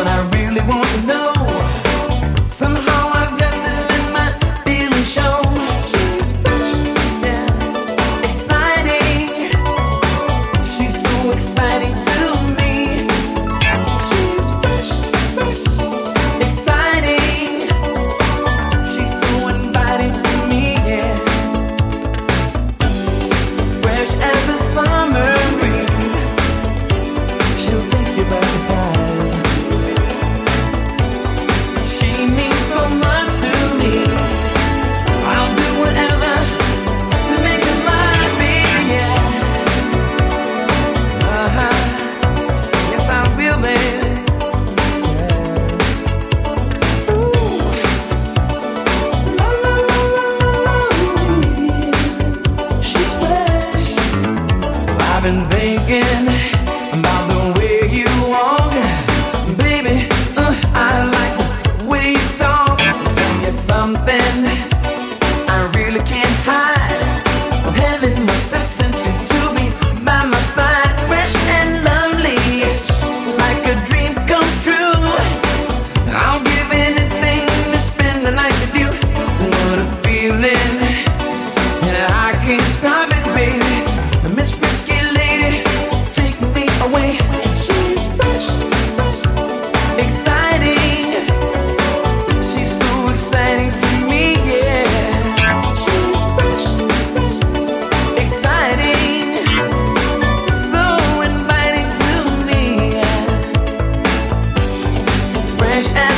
what I really want to know. Somehow I've got to let my feelings show. She's fresh, yeah, exciting. She's so exciting to me. She's fresh, fresh, exciting. She's so inviting to me, yeah. Fresh as a summer breeze, she'll take you by surprise. She means so much to me. I'll do whatever to make her mine, baby, yeah. Yes, I will, baby. Yeah. Ooh. La, la, la, la, la, la. She's fresh. I've been thinking about the way you walk, baby. I like the way you talk. Tell me something I really can't hide. Well, heaven must have sent you to be by my side, fresh and lovely, like a dream come true. I'll give anything to spend the night with you. What a feeling, and I can't stop it, baby. Miss Frisky Lady, take me away. She's fresh, fresh, exciting. She's so exciting to me, yeah. She's fresh, fresh, exciting. So inviting to me, yeah. Fresh